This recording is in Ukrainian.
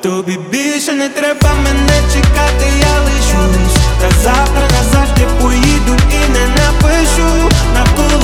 Тобі більше не треба мене чекати, я лишусь. Та завтра назавжди поїду і не напишу навколо